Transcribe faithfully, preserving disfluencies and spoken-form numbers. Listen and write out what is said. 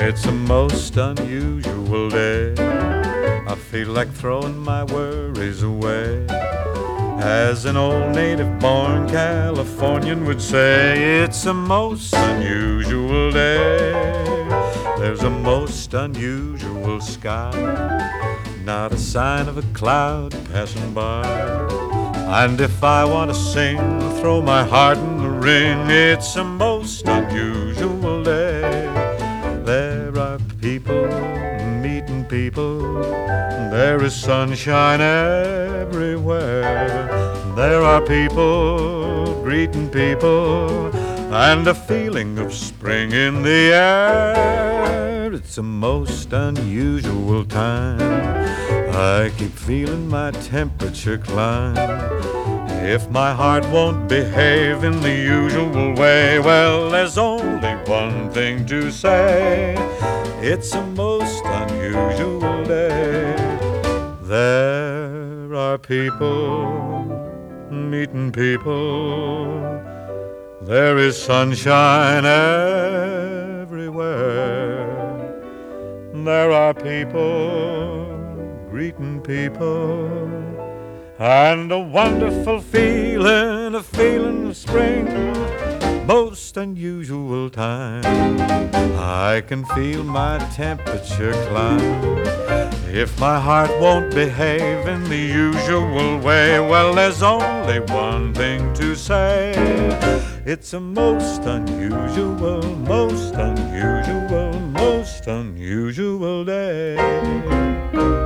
It's a most unusual day. I feel like throwing my worries away. As an old native-born Californian would say, it's a most unusual day. There's a most unusual sky, not a sign of a cloud passing by. And if I want to sing, throw my heart in the ring, it's a most unusual day. There are people meeting people, there is sunshine everywhere. There are people greeting people, and a feeling of spring in the air. It's a most unusual time. I keep feeling my temperature climb. If my heart won't behave in the usual way, well, there's only one thing to say. It's a most unusual day. There are people meeting people, there is sunshine everywhere. There are people greeting people, and a wonderful feeling, a feeling of spring, most unusual time. I can feel my temperature climb. If my heart won't behave in the usual way, well, there's only one thing to say. It's a most unusual, most unusual, most unusual day.